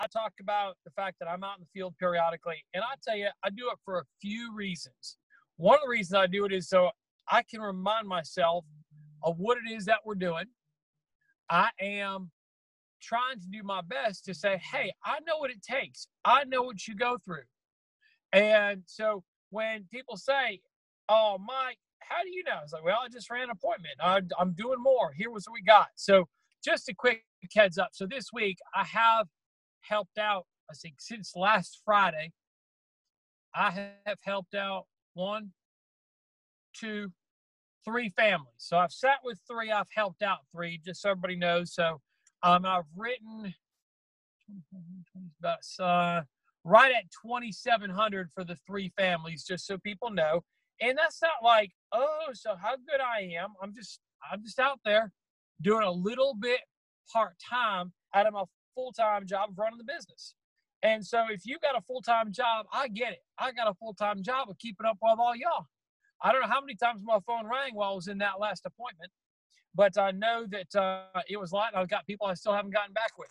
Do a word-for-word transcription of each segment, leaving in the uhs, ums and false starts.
I talk about the fact that I'm out in the field periodically, and I tell you, I do it for a few reasons. One of the reasons I do it is so I can remind myself of what it is that we're doing. I am trying to do my best to say, hey, I know what it takes. I know what you go through. And so when people say, oh, Mike, how do you know? It's like, well, I just ran an appointment. I, I'm doing more. Here was what we got. So just a quick heads up. So this week I have helped out, I think since last Friday, I have helped out one, two, three families. So I've sat with three. I've helped out three, just so everybody knows. So um, I've written about uh, right at twenty-seven hundred for the three families, just so people know. And that's not like, oh, so how good I am. I'm just, I'm just out there doing a little bit part-time out of my full-time job of running the business. And so if you got a full-time job, I get it. I got a full-time job of keeping up with all y'all. I don't know how many times my phone rang while I was in that last appointment, but I know that uh, it was light. I've got people I still haven't gotten back with.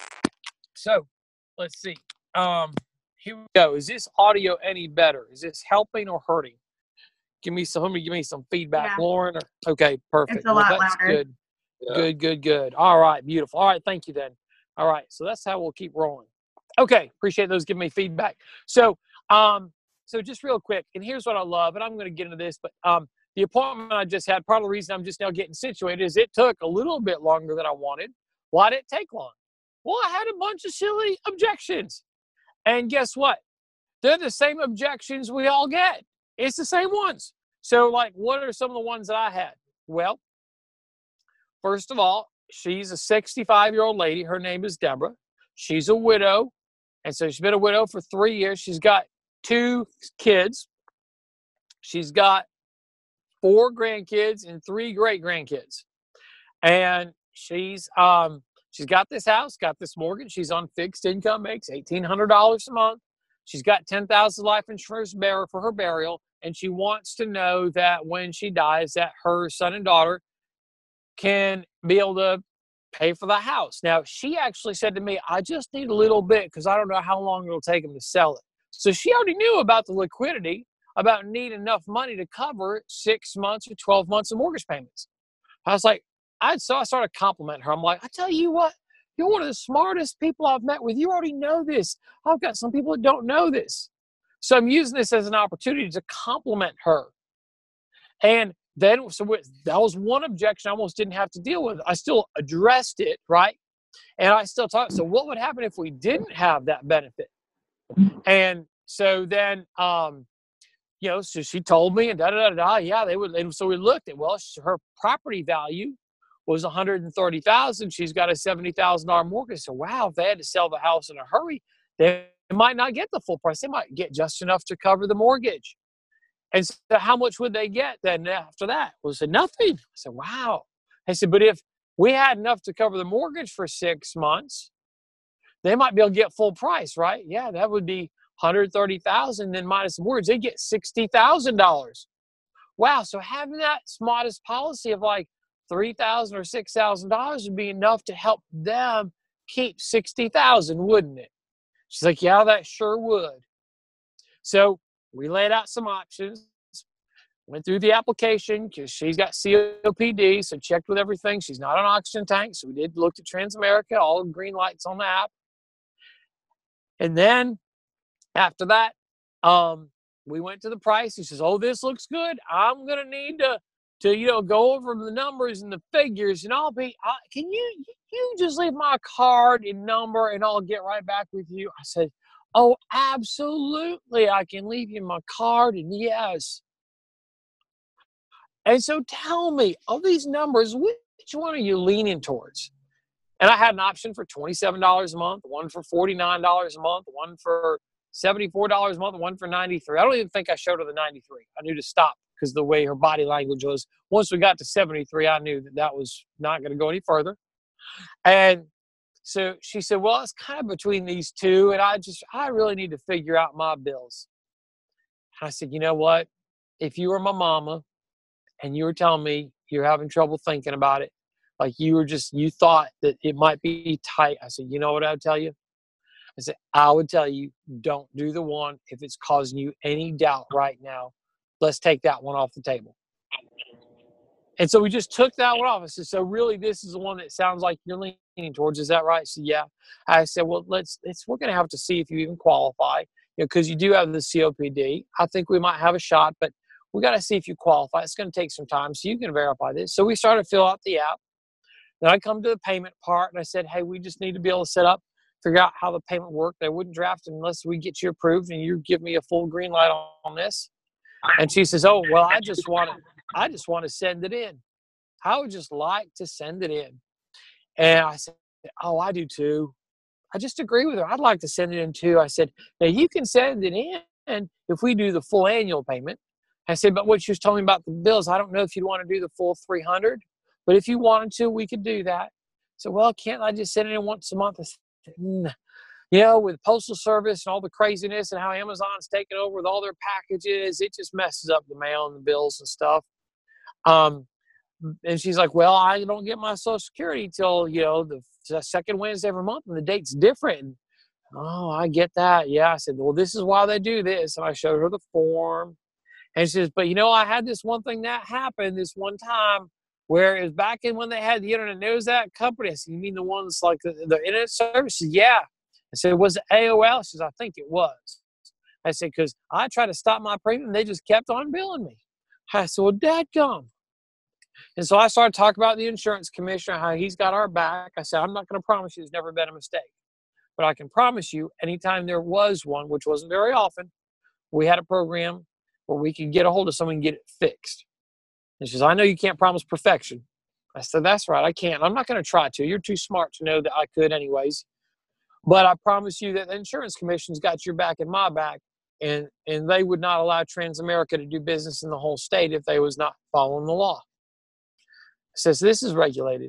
So let's see. Um, here we go. Is this audio any better? Is this helping or hurting? Give me some, give me some feedback, Yeah. Lauren. Or, okay, perfect. It's a lot well, that's louder. good. Yeah. Good, good, good. All right, beautiful. All right, thank you then. All right, so that's how we'll keep rolling. Okay, appreciate those giving me feedback. So, um, so just real quick, and here's what I love, and I'm going to get into this, but um, the appointment I just had, part of the reason I'm just now getting situated is it took a little bit longer than I wanted. Why did it take long? Well, I had a bunch of silly objections. And guess what? They're the same objections we all get. It's the same ones. So, like, what are some of the ones that I had? Well, first of all, she's a sixty-five-year-old lady. Her name is Deborah. She's a widow. And so she's been a widow for three years. She's got two kids. She's got four grandkids and three great-grandkids. And she's um she's got this house, got this mortgage. She's on fixed income, makes eighteen hundred dollars a month. She's got ten thousand dollars life insurance bearer for her burial. And she wants to know that when she dies, that her son and daughter can be able to pay for the house. Now, she actually said to me, I just need a little bit because I don't know how long it'll take them to sell it. So she already knew about the liquidity, about needing enough money to cover six months or twelve months of mortgage payments. I was like, I so I started complimenting her. I'm like, I tell you what, you're one of the smartest people I've met with. You already know this. I've got some people that don't know this. So I'm using this as an opportunity to compliment her. And then, so that was one objection I almost didn't have to deal with. I still addressed it, right? And I still talked. So what would happen if we didn't have that benefit? And so then, um, you know, so she told me and da da da da. Yeah, they would. And so we looked at, well, her property value was one hundred thirty thousand dollars. She's got a seventy thousand dollars mortgage. So wow, if they had to sell the house in a hurry, they might not get the full price. They might get just enough to cover the mortgage. And so how much would they get then after that? Well, I said, nothing. I said, wow. I said, but if we had enough to cover the mortgage for six months, they might be able to get full price, right? Yeah, that would be one hundred thirty thousand dollars, then minus the mortgage, they get sixty thousand dollars. Wow, so having that modest policy of like three thousand dollars or six thousand dollars would be enough to help them keep sixty thousand dollars, wouldn't it? She's like, yeah, that sure would. So we laid out some options, went through the application because she's got C O P D, so checked with everything. She's not on oxygen tank, so we did look at Transamerica, all the green lights on the app. And then after that, um, we went to the price. He says, oh, this looks good. I'm going to need to, to, you know, go over the numbers and the figures, and I'll be, uh, can you, you just leave my card and number and I'll get right back with you? I said, oh, absolutely. I can leave you my card, and yes. And so tell me, of these numbers, which one are you leaning towards? And I had an option for twenty-seven dollars a month, one for forty-nine dollars a month, one for seventy-four dollars a month, one for ninety-three dollars. I don't even think I showed her the ninety-three dollars. I knew to stop because the way her body language was. Once we got to seventy-three dollars, I knew that that was not going to go any further. And so she said, well, it's kind of between these two, and I just, I really need to figure out my bills. And I said, you know what? If you were my mama and you were telling me you're having trouble thinking about it, like you were just, you thought that it might be tight. I said, you know what I'd tell you? I said, I would tell you, don't do the one if it's causing you any doubt right now. Let's take that one off the table. And so we just took that one off. I said, so really, this is the one that sounds like you're leaning towards. Is that right? So yeah. I said, well, let's, let's we're going to have to see if you even qualify, you know, because you do have the C O P D. I think we might have a shot, but we got to see if you qualify. It's going to take some time, so you can verify this. So we started to fill out the app. Then I come to the payment part, and I said, hey, we just need to be able to set up, figure out how the payment worked. They wouldn't draft unless we get you approved, and you give me a full green light on, on this. And she says, oh, well, I just want to, I just want to send it in. I would just like to send it in. And I said, oh, I do too. I just agree with her. I'd like to send it in too. I said, now you can send it in if we do the full annual payment. I said, but what she was telling me about the bills, I don't know if you'd want to do the full three hundred, but if you wanted to, we could do that. So, well, can't I just send it in once a month? I said, nah. You know, with Postal Service and all the craziness and how Amazon's taken over with all their packages, it just messes up the mail and the bills and stuff. Um, and she's like, well, I don't get my Social Security till, you know, the, the second Wednesday every month, and the date's different. And, oh, I get that. Yeah. I said, well, this is why they do this. And I showed her the form. And she says, but, you know, I had this one thing that happened this one time where it was back in when they had the internet. Knows that company? I said, you mean the ones like the, the internet services? Yeah. I said, was it A O L? She says, I think it was. I said, because I tried to stop my premium, they just kept on billing me. I said, well, dadgum. And so I started talking about the insurance commissioner, how he's got our back. I said, I'm not going to promise you there's never been a mistake. But I can promise you anytime there was one, which wasn't very often, we had a program where we could get a hold of someone and get it fixed. And she says, I know you can't promise perfection. I said, that's right, I can't. I'm not going to try to. You're too smart to know that I could anyways. But I promise you that the insurance commission's got your back and my back, and, and they would not allow Transamerica to do business in the whole state if they was not following the law. Says this is regulated.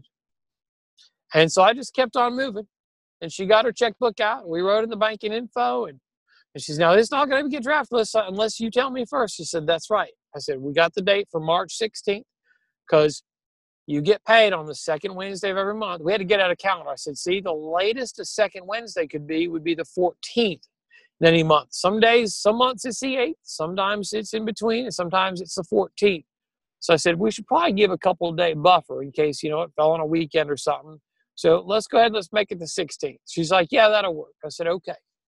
And so I just kept on moving. And she got her checkbook out. And we wrote in the banking info. And, and she said, no, it's not going to get drafted unless, unless you tell me first. She said, that's right. I said, we got the date for March sixteenth because you get paid on the second Wednesday of every month. We had to get out a calendar. I said, see, the latest a second Wednesday could be would be the fourteenth in any month. Some days, some months it's the eighth. Sometimes it's in between. And sometimes it's the fourteenth. So I said, we should probably give a couple of day buffer in case, you know, it fell on a weekend or something. So let's go ahead and let's make it the sixteenth. She's like, yeah, that'll work. I said, okay.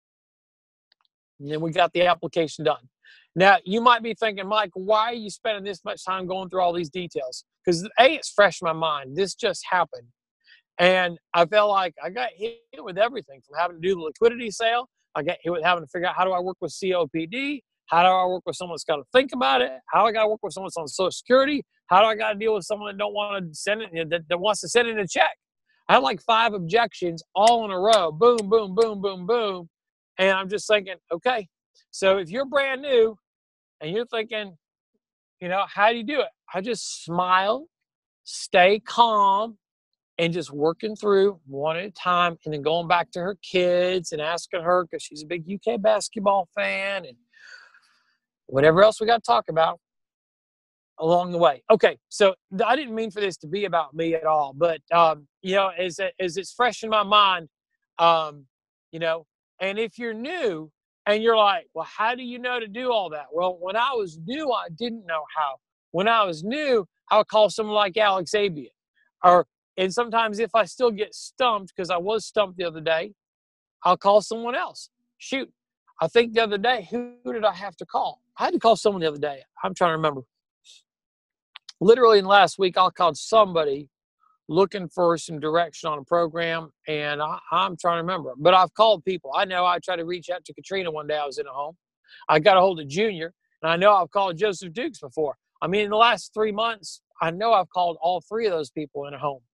And then we got the application done. Now, you might be thinking, Mike, why are you spending this much time going through all these details? Because, A, it's fresh in my mind. This just happened. And I felt like I got hit with everything from having to do the liquidity sale. I got hit with having to figure out how do I work with C O P D? How do I work with someone that's got to think about it? How do I got to work with someone that's on Social Security? How do I got to deal with someone that don't want to send it, you know, that, that wants to send in a check? I had like five objections all in a row. Boom, boom, boom, boom, boom. And I'm just thinking, okay, so if you're brand new and you're thinking, you know, how do you do it? I just smile, stay calm, and just working through one at a time, and then going back to her kids and asking her, because she's a big U K basketball fan, and whatever else we got to talk about along the way. Okay, so I didn't mean for this to be about me at all, but, um, you know, as, as it's fresh in my mind, um, you know, and if you're new and you're like, well, how do you know to do all that? Well, when I was new, I didn't know how. When I was new, I would call someone like Alex Abian. Or, and sometimes if I still get stumped, because I was stumped the other day, I'll call someone else. Shoot, I think the other day, who did I have to call? I had to call someone the other day. I'm trying to remember. Literally in the last week, I called somebody looking for some direction on a program, and I, I'm trying to remember. But I've called people. I know I tried to reach out to Katrina one day. I was in a home. I got a hold of Junior, and I know I've called Joseph Dukes before. I mean, in the last three months, I know I've called all three of those people in a home.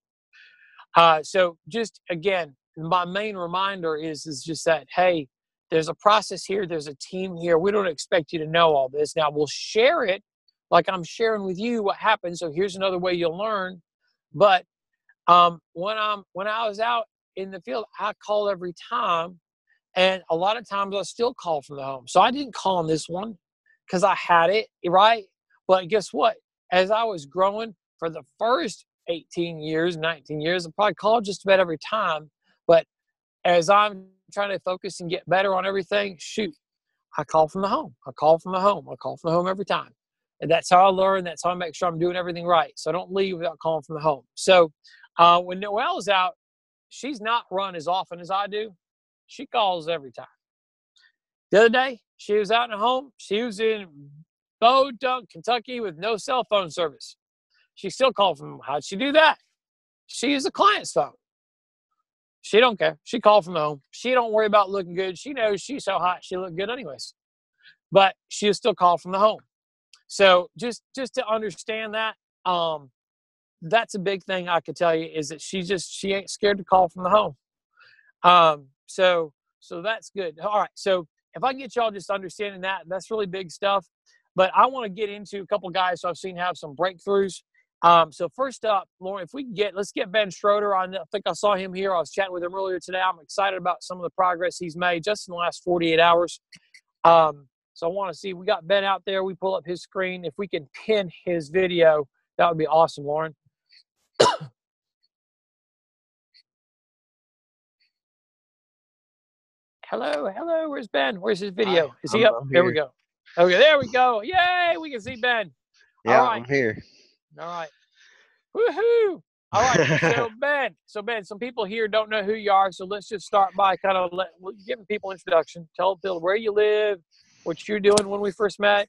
Uh, so just, again, my main reminder is, is just that, hey, there's a process here. There's a team here. We don't expect you to know all this. Now, we'll share it like I'm sharing with you what happened. So here's another way you'll learn. But um, when I'm when I was out in the field, I called every time. And a lot of times I still call from the home. So I didn't call on this one because I had it, right? But guess what? As I was growing for the first eighteen years, nineteen years, I probably called just about every time. But as I'm trying to focus and get better on everything, shoot, I call from the home. I call from the home. I call from the home every time. And that's how I learn. That's how I make sure I'm doing everything right. So I don't leave without calling from the home. So uh, when Noelle's out, she's not run as often as I do. She calls every time. The other day, she was out in the home. She was in Bodunk, Kentucky with no cell phone service. She still called from home. How'd she do that? She used a client's phone. She don't care. She called from home. She don't worry about looking good. She knows she's so hot, she look good anyways. But she'll still call from the home. So just just to understand that, um, that's a big thing I could tell you is that she just she ain't scared to call from the home. Um, so so that's good. All right. So if I can get y'all just understanding that, that's really big stuff. But I want to get into a couple guys who I've seen have some breakthroughs. Um, so first up, Lauren, if we can get, let's get Ben Schroeder on. I think I saw him here. I was chatting with him earlier today. I'm excited about some of the progress he's made just in the last forty-eight hours. Um, so I want to see, we got Ben out there. We pull up his screen. If we can pin his video, that would be awesome, Lauren. Hello, hello. Where's Ben? Where's his video? Hi, Is he I'm, up? I'm There we here. go. Okay, there we go. Yay, we can see Ben. All Yeah, right. I'm here. All right. Woohoo! All right, so Ben, so Ben, some people here don't know who you are, so let's just start by kind of let, giving people introduction. Tell people where you live, what you're doing when we first met.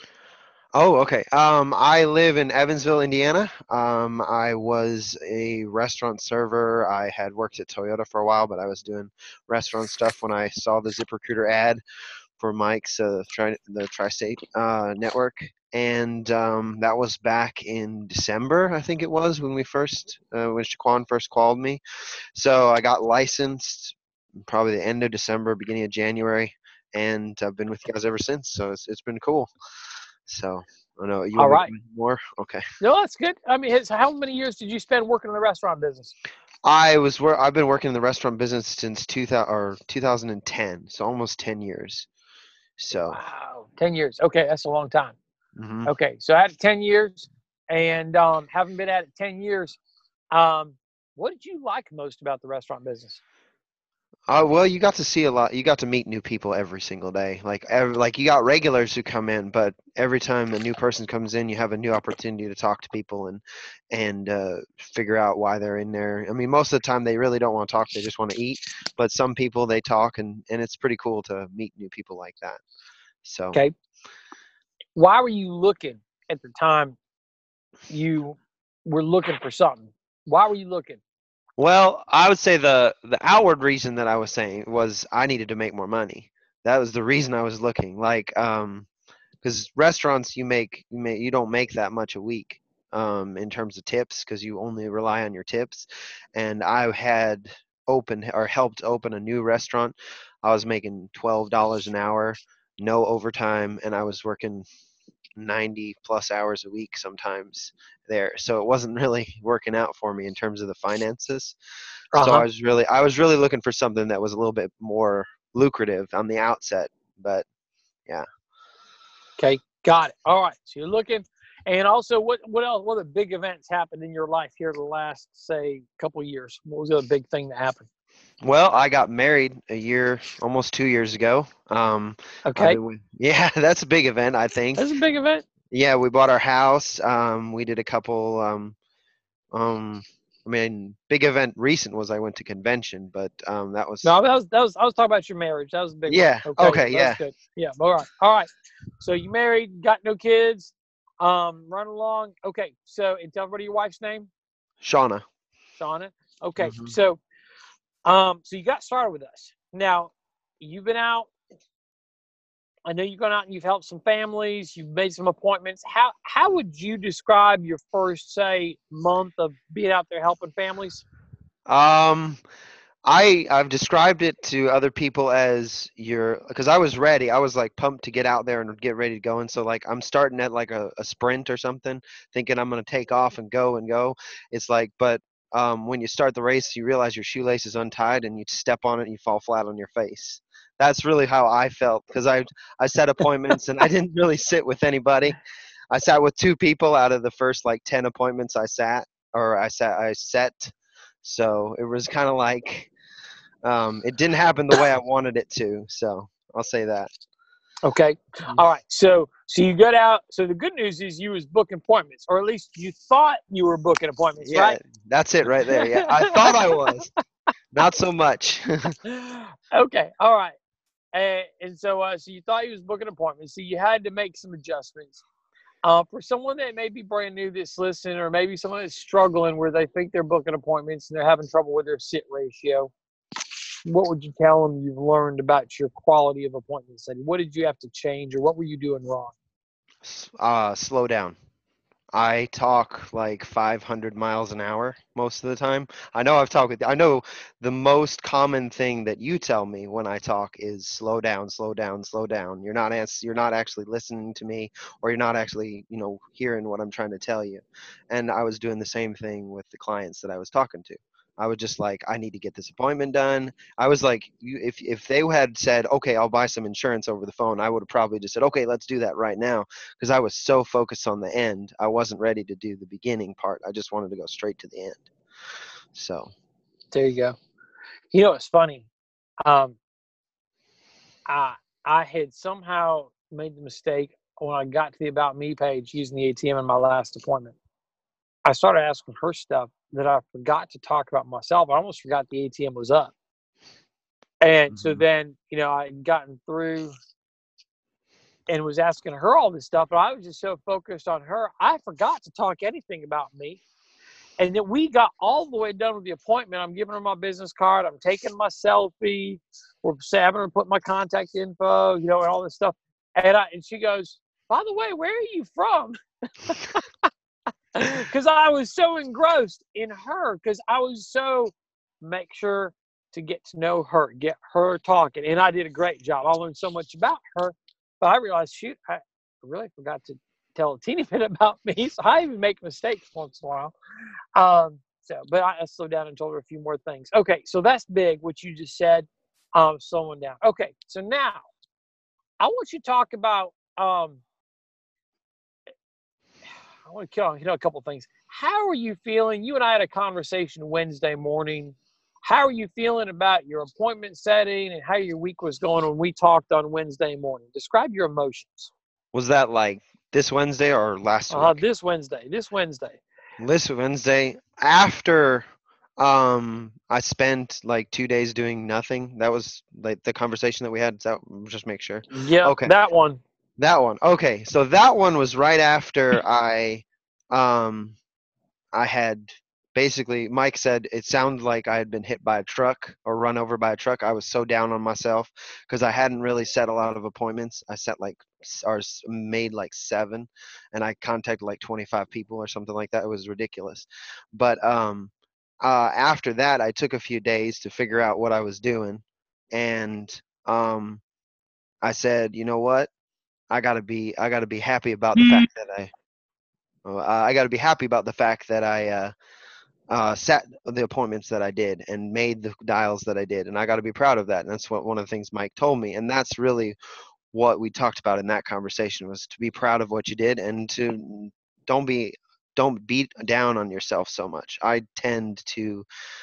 Oh, okay. Um, I live in Evansville, Indiana. Um, I was a restaurant server. I had worked at Toyota for a while, but I was doing restaurant stuff when I saw the ZipRecruiter ad for Mike's uh, tri- the Tri-State uh, network, and um, that was back in December, I think it was, when we first uh, when Shaquan first called me. So I got licensed probably the end of December, beginning of January, and I've been with you guys ever since. So it's it's been cool. So I don't know. You All want me to right. go into more? Okay. No, that's good. I mean, it's, how many years did you spend working in the restaurant business? I was where I've been working in the restaurant business since two thousand or two thousand ten, so almost ten years. So. Wow, ten years. Okay, that's a long time. Mhm. Okay, so I had it ten years, and um, having been at it ten years, um, what did you like most about the restaurant business? Uh, well, you got to see a lot. You got to meet new people every single day. Like, every, like you got regulars who come in, but every time a new person comes in, you have a new opportunity to talk to people and and uh, figure out why they're in there. I mean, most of the time they really don't want to talk; they just want to eat. But some people they talk, and and it's pretty cool to meet new people like that. So. Okay, why were you looking at the time you were looking for something? Why were you looking? Well, I would say the the outward reason that I was saying was I needed to make more money. That was the reason I was looking. Like, um, because restaurants you make you may you don't make that much a week, um, in terms of tips because you only rely on your tips. And I had opened or helped open a new restaurant. I was making twelve dollars an hour, no overtime, and I was working ninety plus hours a week sometimes there. So it wasn't really working out for me in terms of the finances. So I Uh-huh. was really I was really looking for something that was a little bit more lucrative on the outset. But yeah. Okay, got it. All right. So you're looking, and also, what what else? What other big events happened in your life here the last, say, couple years? What was the other big thing that happened? Well, I got married a year, almost two years ago. Um, I've Okay, been with, yeah, that's a big event, I think. that's a big event. Yeah, we bought our house. Um, we did a couple. Um, um, I mean, big event recent was I went to convention, but um, that was No, that was that was I was talking about your marriage. That was a big one. yeah. Okay, Okay, that's yeah. good. Yeah. All right. All right. So you married, got no kids, um, run along. Okay. So and tell everybody your wife's name, Shauna. Shauna. Okay. Hmm. So um, so you got started with us. Now you've been out. I know you've gone out and you've helped some families. You've made some appointments. How how would you describe your first, say, month of being out there helping families? Um, I I've described it to other people as your because I was ready. I was like pumped to get out there and get ready to go. And so like I'm starting at like a, a sprint or something, thinking I'm gonna take off and go and go. It's like, but um, when you start the race, you realize your shoelace is untied and you step on it and you fall flat on your face. That's really how I felt because I I set appointments and I didn't really sit with anybody. I sat with two people out of the first like ten appointments I sat or I sat I set. So it was kind of like Um, it didn't happen the way I wanted it to, so I'll say that. Okay. Mm. All right. So so you got out. So the good news is you was booking appointments, or at least you thought you were booking appointments, Yeah, right? that's it right there. Yeah, I thought I was. Not so much. Okay. All right. And, and so uh, so you thought you was booking appointments. So you had to make some adjustments. Uh, for someone that may be brand new that's listening, or maybe someone that's struggling where they think they're booking appointments and they're having trouble with their sit ratio, what would you tell them you've learned about your quality of appointment setting? What did you have to change, or what were you doing wrong? S- uh, slow down. I talk like five hundred miles an hour most of the time. I know I've talked with I know the most common thing that you tell me when I talk is slow down, slow down, slow down. You're not ans- you're not actually listening to me, or you're not actually, you know, hearing what I'm trying to tell you. And I was doing the same thing with the clients that I was talking to. I was just like, I need to get this appointment done. I was like, you, if if they had said, okay, I'll buy some insurance over the phone, I would have probably just said, okay, let's do that right now, because I was so focused on the end. I wasn't ready to do the beginning part. I just wanted to go straight to the end. So, There you go. You know, it's funny. Um, I I had somehow made the mistake when I got to the About Me page using the A T M in my last appointment. I started asking her stuff that I forgot to talk about myself. I almost forgot the A T M was up. And so mhm. then, you know, I had gotten through and was asking her all this stuff, but I was just so focused on her, I forgot to talk anything about me. And then we got all the way done with the appointment. I'm giving her my business card. I'm taking my selfie. We're having her put my contact info, you know, and all this stuff. And I, and she goes, by the way, where are you from? Because I was so engrossed in her, because I was so make sure to get to know her, get her talking. And I did a great job. I learned so much about her, but I realized, shoot, I really forgot to tell a teeny bit about me. So I even make mistakes once in a while. Um, so, but I, I slowed down and told her a few more things. Okay, so that's big, what you just said, um, slowing down. Okay, so now I want you to talk about, um, I want to hit on a couple things. How are you feeling? You and I had a conversation Wednesday morning. How are you feeling about your appointment setting and how your week was going when we talked on Wednesday morning? Describe your emotions. Was that like this Wednesday or last Uh, week? this Wednesday, this Wednesday. This Wednesday, after um I spent like two days doing nothing. That was like the conversation that we had. So just make sure. Yep, Okay. that one. That one. Okay. So that one was right after I um I had basically, Mike said it sounded like I had been hit by a truck or run over by a truck. I was so down on myself because I hadn't really set a lot of appointments. I set like s- or s- made like seven, and I contacted like twenty-five people or something like that. It was ridiculous. But um, uh, after that, I took a few days to figure out what I was doing, and um, I said, you know what? I gotta be I gotta be happy about the fact that I uh, I gotta be happy about the fact that I uh, uh, set the appointments that I did and made the dials that I did, and I got to be proud of that. And that's what one of the things Mike told me, and that's really what we talked about in that conversation, was to be proud of what you did and to don't be don't beat down on yourself so much. I tend to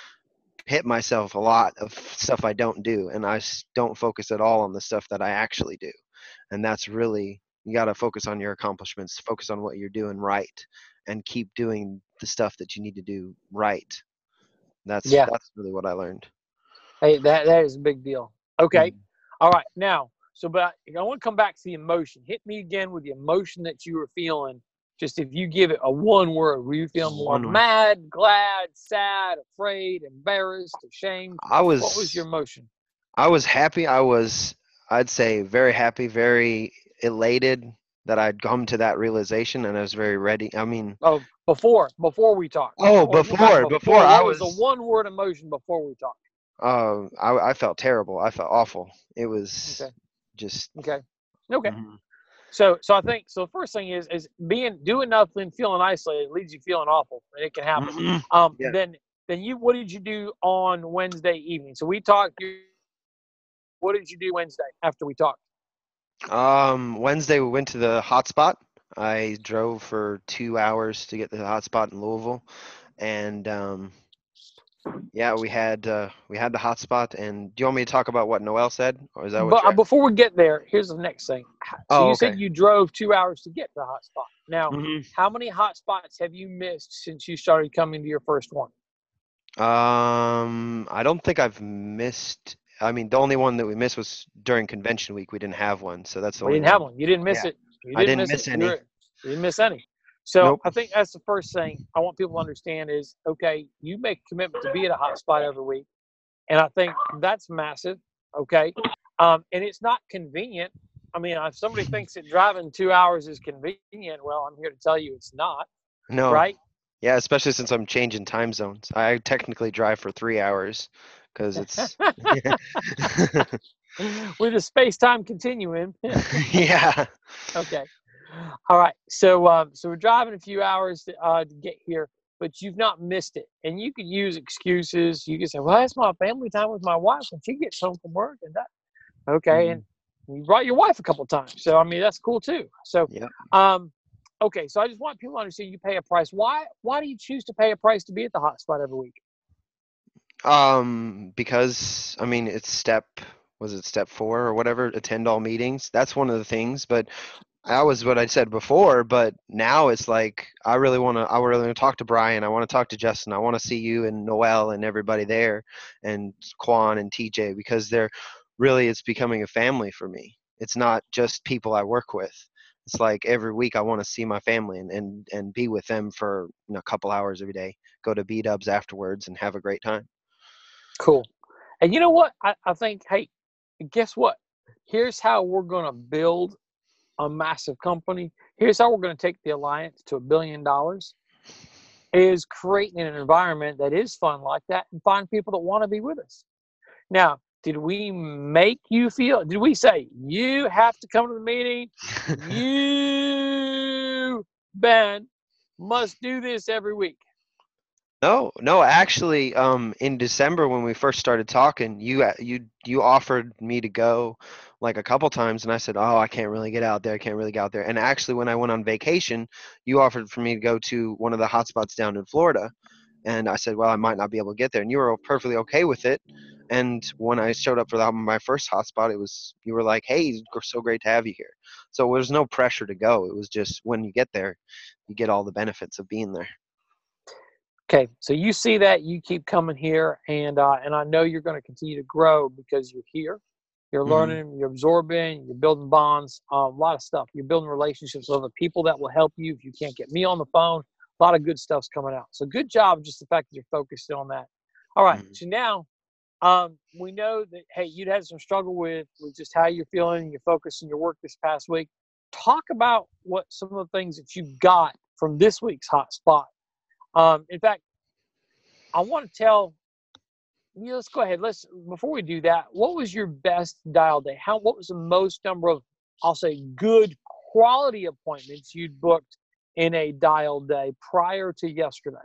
hit myself a lot of stuff I don't do, and I s- don't focus at all on the stuff that I actually do. And that's really, you got to focus on your accomplishments, focus on what you're doing right, and keep doing the stuff that you need to do right. That's Yeah. that's really what I learned. Hey, that that is a big deal. Okay. Mhm. All right. Now, so but I want to come back to the emotion. Hit me again with the emotion that you were feeling. Just if you give it a one word, were you feeling more One way. mad, glad, sad, afraid, embarrassed, ashamed? I What was your was emotion? I was happy. I was, I'd say, very happy, very elated that I'd come to that realization, and I was very ready. I mean, Oh, before before we talked. oh, Or go back before before before. I What was the was, one word emotion before we talked? uh, I I felt terrible. I felt awful. It was Okay. just. Okay. Okay. Mhm. So so I think so the first thing is is being doing nothing, feeling isolated leaves you feeling awful, and it can happen. Mhm. Um, Yeah. then then you what did you do on Wednesday evening? So we talked. You, what did you do Wednesday after we talked? Um, Wednesday we went to the hotspot. I drove for two hours to get to the hotspot in Louisville, and um, Yeah, we had uh, we had the hotspot. And do you want me to talk about what Noel said, or is that what But you're uh, asking? before we get there, here's the next thing. So Oh, you okay. said you drove two hours to get to the hot spot. Now, hmm how many hot spots have you missed since you started coming to your first one? Um, I don't think I've missed. I mean, the only one that we missed was during convention week. We didn't have one, so that's the We only didn't have one. one. You didn't miss Yeah, it. You I didn't didn't miss it. miss You any. were you didn't miss any. So Nope. I think that's the first thing I want people to understand is okay, you make a commitment to be at a hot spot every week. And I think that's massive. Okay. Um, and it's not convenient. I mean, if somebody thinks that driving two hours is convenient, well, I'm here to tell you it's not, No. right? Yeah, especially since I'm changing time zones. I technically drive for three hours because it's. With a space time continuum. Yeah. Okay. All right. So, um, so we're driving a few hours to, uh, to get here, but you've not missed it. And you could use excuses. You could say, "Well, that's my family time with my wife when she gets home from work," and that. Okay, and Mhm. you brought your wife a couple times, so I mean that's cool too. So, Yep. um, okay. So I just want people to understand you pay a price. Why? Why do you choose to pay a price to be at the hot spot every week? Um, because I mean, it's step, was it step four or whatever? Attend all meetings. That's one of the things. But that was what I said before. But now it's like I really want to. I really want to talk to Brian. I want to talk to Justin. I want to see you and Noel and everybody there, and Quan and T J, because they're really, it's becoming a family for me. It's not just people I work with. It's like every week I want to see my family and, and, and be with them for, you know, a couple hours every day. Go to B Dubs afterwards and have a great time. Cool. And you know what? I, I think, hey, guess what? Here's how we're going to build a massive company. Here's how we're going to take the alliance to a billion dollars. Is creating an environment that is fun like that and find people that want to be with us. Now, did we make you feel, did we say, you have to come to the meeting? You, Ben, must do this every week. No, no, actually, um, in December when we first started talking, you a- you you offered me to go like a couple times, and I said, "Oh, I can't really get out there. I can't really get out there." And actually, when I went on vacation, you offered for me to go to one of the hotspots down in Florida, and I said, "Well, I might not be able to get there," and you were perfectly okay with it. And when I showed up for the, my first hotspot, it was you were like, "Hey, it's so great to have you here." So there's no pressure to go. It was just when you get there, you get all the benefits of being there. Okay, so you see that, you keep coming here, and uh, and I know you're going to continue to grow because you're here. You're hmm learning, you're absorbing, you're building bonds, uh, a lot of stuff. You're building relationships with other people that will help you if you can't get me on the phone. A lot of good stuff's coming out. So good job, just the fact that you're focused on that. All right, hmm so now um, we know that hey, you'd had some struggle with with just how you're feeling, your focus, and your work this past week. Talk about what some of the things that you got from this week's hot spot. Um, in fact, I want to tell you. Let's go ahead. Let's before we do that. What was your best dial day? How? What was the most number of, I'll say, good quality appointments you'd booked in a dial day prior to yesterday?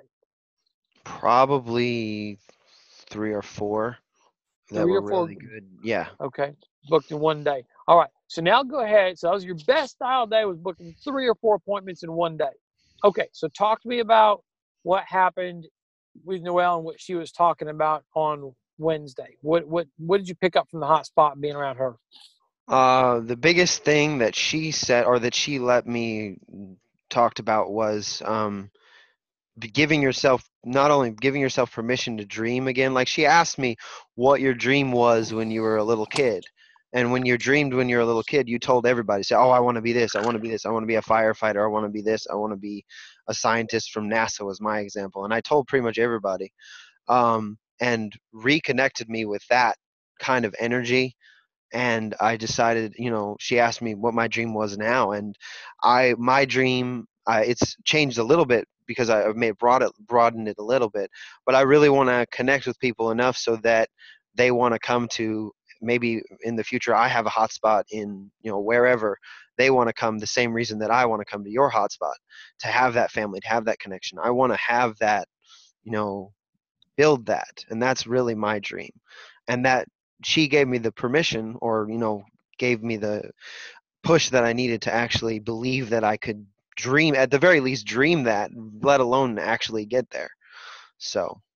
Probably three or four that Three were or four. really good. Yeah. Okay, booked in one day. All right. So now go ahead. So that was your best dial day was booking three or four appointments in one day. Okay. So talk to me about what happened with Noelle and what she was talking about on Wednesday. What what what did you pick up from the hot spot being around her? Uh, the biggest thing that she said or that she let me talked about was um, b- giving yourself not only giving yourself permission to dream again. Like she asked me what your dream was when you were a little kid. And when you dreamed when you're a little kid, you told everybody, say, "Oh, I want to be this. I want to be this. I want to be a firefighter. I want to be this. I want to be a scientist from NASA." Was my example, and I told pretty much everybody. Um, and reconnected me with that kind of energy. And I decided, you know, she asked me what my dream was now, and I my dream, uh, it's changed a little bit because I- I've made broad it broadened it a little bit, but I really want to connect with people enough so that they want to come to, maybe in the future I have a hotspot in, you know, wherever they want to come the same reason that I want to come to your hotspot, to have that family, to have that connection. I want to have that, you know, build that, and that's really my dream. And that she gave me the permission, or you know, gave me the push that I needed to actually believe that I could dream, at the very least dream that, let alone actually get there. So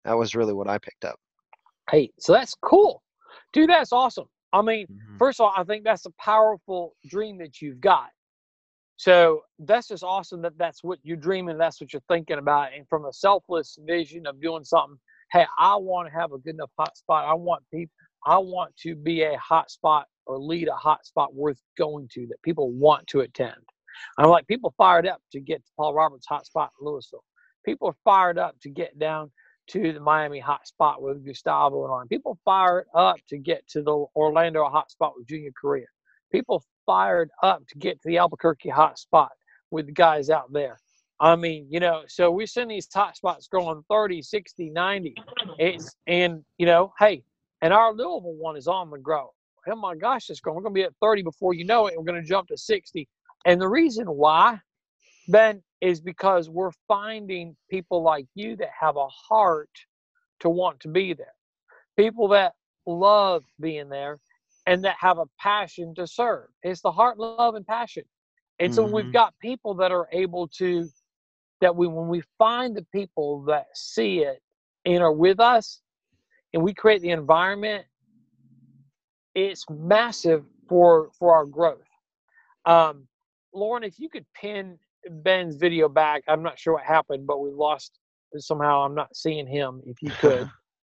that was really what I picked up. Hey, so that's cool. Dude, that's awesome. I mean, Mm-hmm. first of all, I think that's a powerful dream that you've got. So that's just awesome that that's what you're dreaming. That's what you're thinking about. And from a selfless vision of doing something, hey, I want to have a good enough hot spot. I want people, I want to be a hot spot or lead a hot spot worth going to that people want to attend. I'm like, people fired up to get to Paul Roberts hot spot in Louisville. People are fired up to get down to the Miami hot spot with Gustavo and on. People fired up to get to the Orlando hot spot with Junior Correa. People fired up to get to the Albuquerque hot spot with the guys out there. I mean, you know, so we're seeing these hot spots growing thirty, sixty, ninety. It's, and, you know, hey, and our Louisville one is on the grow. Oh my gosh, it's going. We're going to be at thirty before you know it. We're going to jump to sixty. And the reason why, Ben, is because we're finding people like you that have a heart to want to be there. People that love being there and that have a passion to serve. It's the heart, love, and passion. And so Mm-hmm. we've got people that are able to, that we, when we find the people that see it and are with us, and we create the environment, it's massive for for our growth. Um, Lauren, if you could pin Ben's video back, I'm not sure what happened, but we lost somehow. I'm not seeing him. If you could,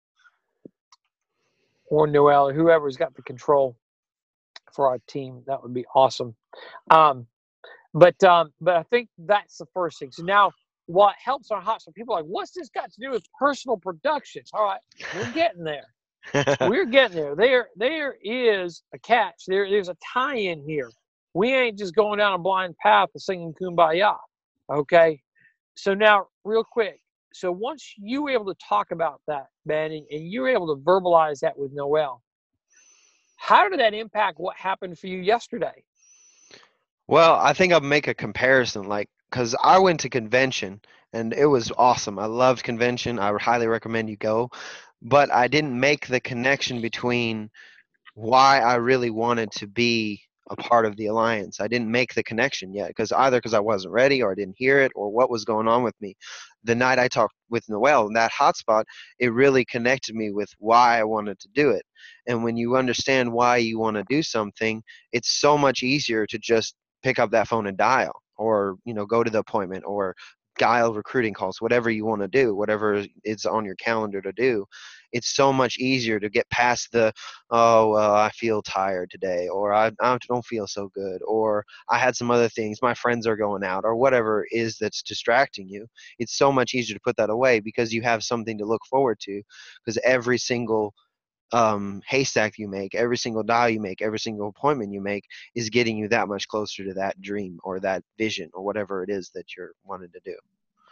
or Noel, or whoever's got the control for our team, that would be awesome. Um, but um, but I think that's the first thing. So now, what helps our hot spot? People are like, what's this got to do with personal productions? All right, we're getting there. We're getting there. There, there is a catch. There, there's a tie-in here. We ain't just going down a blind path of singing Kumbaya. Okay. So now, real quick. So once you were able to talk about that, Ben, and, and you were able to verbalize that with Noel, how did that impact what happened for you yesterday? Well, I think I'll make a comparison, like, because I went to convention and it was awesome. I loved convention. I would highly recommend you go. But I didn't make the connection between why I really wanted to be a part of the alliance. I didn't make the connection yet, because either because I wasn't ready or I didn't hear it or what was going on with me. The night I talked with Noel in that hotspot, it really connected me with why I wanted to do it. And when you understand why you want to do something, it's so much easier to just pick up that phone and dial, or you know, go to the appointment, or dial recruiting calls, whatever you want to do, whatever is on your calendar to do. It's so much easier to get past the, oh, well, I feel tired today, or I, I don't feel so good, or I had some other things, my friends are going out, or whatever it is that's distracting you. It's so much easier to put that away because you have something to look forward to, because every single um, haystack you make, every single dial you make, every single appointment you make is getting you that much closer to that dream or that vision or whatever it is that you're wanting to do.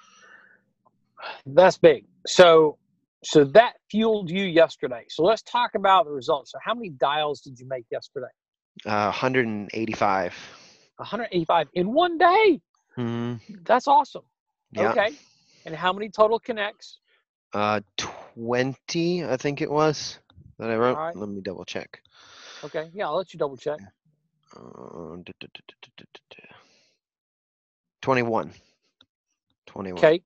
That's big. So, so that fueled you yesterday. So let's talk about the results. So how many dials did you make yesterday? Uh, one hundred eighty-five. one hundred eighty-five in one day. Mm-hmm. That's awesome. Yeah. Okay. And how many total connects? Uh, twenty, I think it was that I wrote. Right. Let me double check. Okay. Yeah, I'll let you double check. Uh, twenty-one. twenty-one. Okay.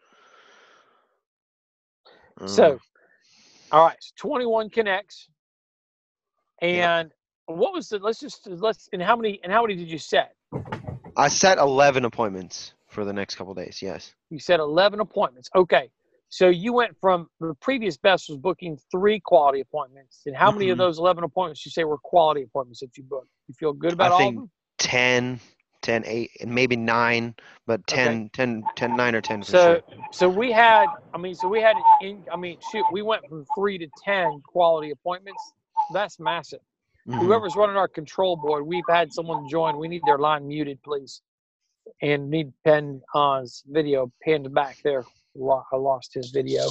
Uh, So, all right. So twenty-one connects. And yeah. What was the, let's just, let's, and how many, and how many did you set? I set eleven appointments for the next couple of days. Yes. You set eleven appointments. Okay. So you went from the previous best was booking three quality appointments. And how many mm-hmm. of those eleven appointments you say were quality appointments that you booked? You feel good about I all think of them? ten, ten, eight, and maybe nine, but ten, Okay. ten, ten, nine or ten for so, sure. So we had, I mean, so we had, in, I mean, shoot, we went from three to ten quality appointments. That's massive. Mm-hmm. Whoever's running our control board, we've had someone join. We need their line muted, please. And need Pen's uh, video pinned back there. I lost his video.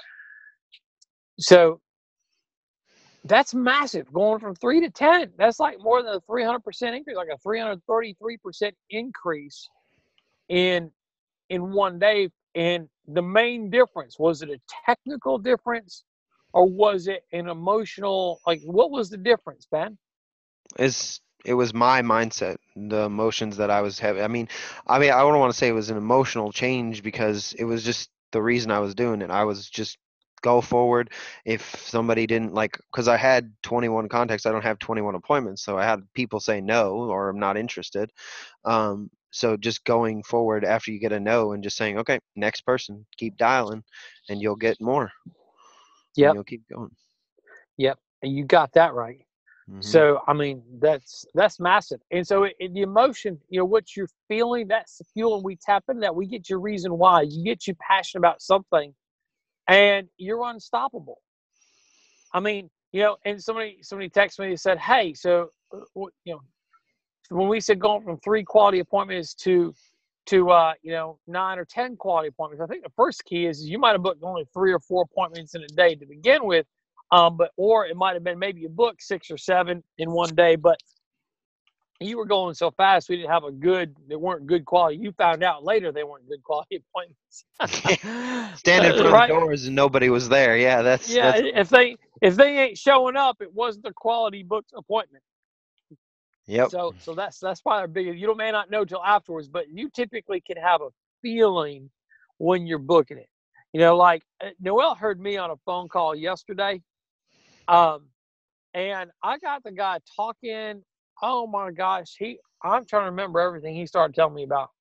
So that's massive, going from three to ten. That's like more than a three hundred percent increase, like a three hundred thirty-three percent increase in in one day. And the main difference, was it a technical difference or was it an emotional, like what was the difference, Ben? It's it was my mindset, the emotions that I was having. I mean, I mean, I don't want to say it was an emotional change because it was just the reason I was doing it. I was just go forward. If somebody didn't like, because I had twenty-one contacts, I don't have twenty-one appointments, so I had people say no or I'm not interested. Um, so just going forward after you get a no and just saying, okay, next person, keep dialing, and you'll get more. And Yep. you'll keep going. Yep. And you got that right. Mm-hmm. So, I mean, that's that's massive. And so it, it, the emotion, you know, what you're feeling, that's the fuel, and we tap into that. We get your reason why. You get you passionate about something, and you're unstoppable. I mean, you know, and somebody somebody texted me and said, hey, so, you know, when we said going from three quality appointments to to uh, you know, nine or ten quality appointments, I think the first key is you might have booked only three or four appointments in a day to begin with. Um, but or it might have been maybe you booked six or seven in one day, but you were going so fast we didn't have a good. They weren't good quality. You found out later they weren't good quality appointments. Standing in front Right? of the doors and nobody was there. Yeah, that's Yeah. that's. If they if they ain't showing up, it wasn't a quality booked appointment. Yep. So so that's that's probably our biggest. You may not know till afterwards, but you typically can have a feeling when you're booking it. You know, like Noel heard me on a phone call yesterday. Um, and I got the guy talking. Oh my gosh, he I'm trying to remember everything he started telling me about.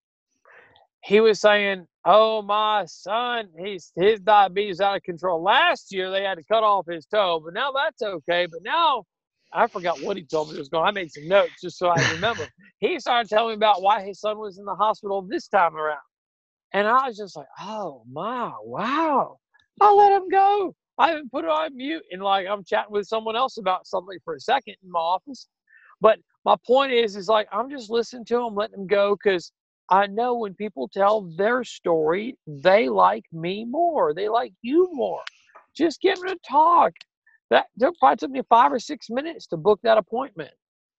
He was saying, "Oh, my son, he's his diabetes is out of control. Last year they had to cut off his toe, but now that's okay. But now I forgot what he told me was going. I made some notes just so I remember. He started telling me about why his son was in the hospital this time around. And I was just like, oh my, wow. I'll let him go. I haven't put it on mute. And like I'm chatting with someone else about something for a second in my office. But my point is, is like I'm just listening to them, letting them go, because I know when people tell their story, they like me more. They like you more. Just give them a talk. That that probably took me five or six minutes to book that appointment.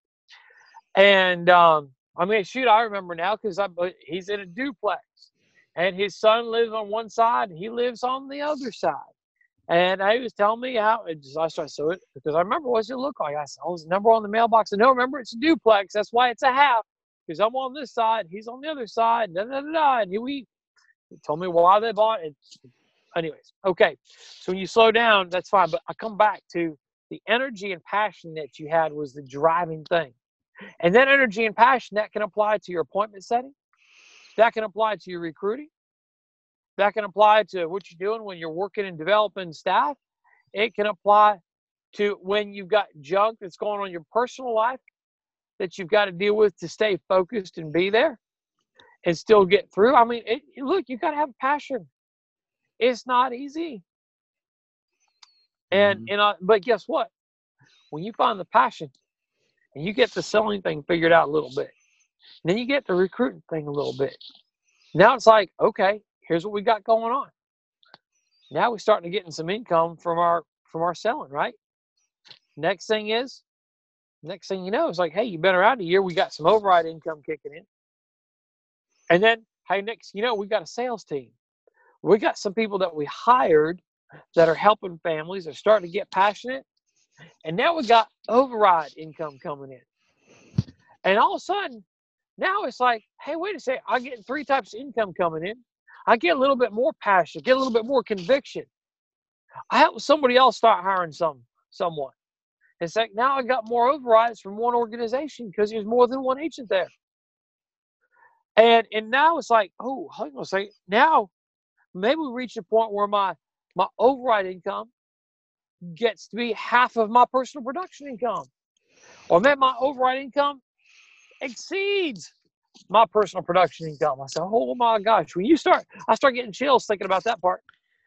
And um, I mean, shoot, I remember now because I he's in a duplex, and his son lives on one side, and he lives on the other side. And he was telling me how it just, I started so it because I remember what's it look like. I said, "Oh, there's a number on the mailbox." And no, remember it's a duplex. That's why it's a half, because I'm on this side, he's on the other side. Da, da, da, da. And he, he told me why they bought it. Anyways, okay. So when you slow down, that's fine. But I come back to the energy and passion that you had was the driving thing. And that energy and passion, that can apply to your appointment setting. That can apply to your recruiting. That can apply to what you're doing when you're working and developing staff. It can apply to when you've got junk that's going on in your personal life that you've got to deal with to stay focused and be there and still get through. I mean, it, look, you got to have passion. It's not easy. And, Mm-hmm. and I, but guess what? When you find the passion and you get the selling thing figured out a little bit, and then you get the recruiting thing a little bit, now it's like, okay, here's what we got going on. Now we're starting to get some income from our from our selling, right? Next thing is, next thing you know, it's like, hey, you've been around a year, we got some override income kicking in. And then, hey, next, you know, we got a sales team. We got some people that we hired that are helping families. They're starting to get passionate. And now we got override income coming in. And all of a sudden, now it's like, hey, wait a second. I get three types of income coming in. I get a little bit more passion, get a little bit more conviction. I help somebody else start hiring some someone. It's like now I got more overrides from one organization because there's more than one agent there. And and now it's like, oh, hang on a second. Now maybe we reach a point where my my override income gets to be half of my personal production income. Or maybe my override income exceeds my personal production income. I said, oh my gosh, when you start, I start getting chills thinking about that part.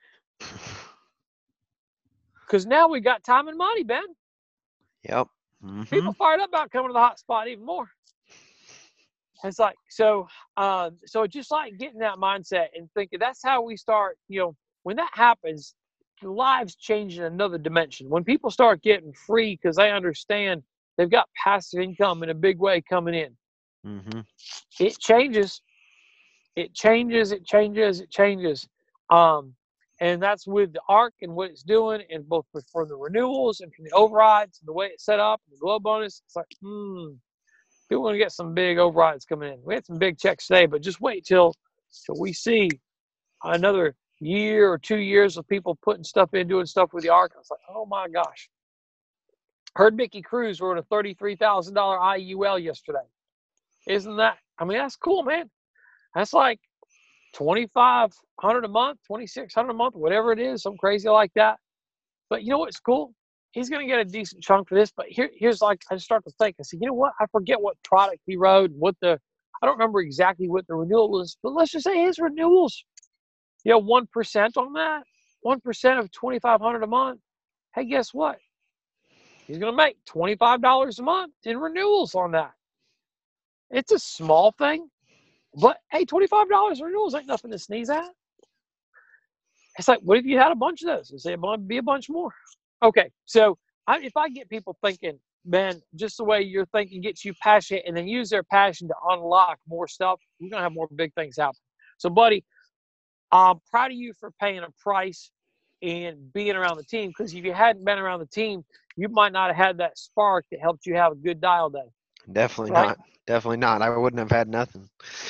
Because now we got time and money, Ben. Yep. Mm-hmm. People fired up about coming to the hot spot even more. It's like, so, uh, so just like getting that mindset and thinking that's how we start, you know, when that happens, lives change in another dimension. When people start getting free because they understand they've got passive income in a big way coming in, mm-hmm. it changes. It changes, it changes, it changes. Um, and that's with the ARC and what it's doing, and both for the renewals and from the overrides and the way it's set up, and the glow bonus. It's like, hmm, people want to get some big overrides coming in. We had some big checks today, but just wait till till we see another year or two years of people putting stuff in, doing stuff with the ark. I was like, oh my gosh. Heard Mickey Cruz wrote a thirty-three thousand dollar I U L yesterday. Isn't that, I mean, that's cool, man. That's like twenty-five hundred a month, twenty-six hundred a month, whatever it is, something crazy like that. But you know what's cool? He's going to get a decent chunk for this. But here, here's like, I start to think, I said, you know what? I forget what product he wrote, what the, I don't remember exactly what the renewal was, but let's just say his renewals, you know, one percent on that, one percent of twenty-five hundred a month. Hey, guess what? He's going to make twenty-five dollars a month in renewals on that. It's a small thing, but hey, twenty-five dollars renewals ain't nothing to sneeze at. It's like, what if you had a bunch of those? And say, it might be a bunch more. Okay, so I, if I get people thinking, man, just the way you're thinking gets you passionate, and then use their passion to unlock more stuff, we're going to have more big things happen. So, buddy, I'm proud of you for paying a price and being around the team, because if you hadn't been around the team, you might not have had that spark that helped you have a good dial day. Definitely right? not. Definitely not. I wouldn't have had nothing.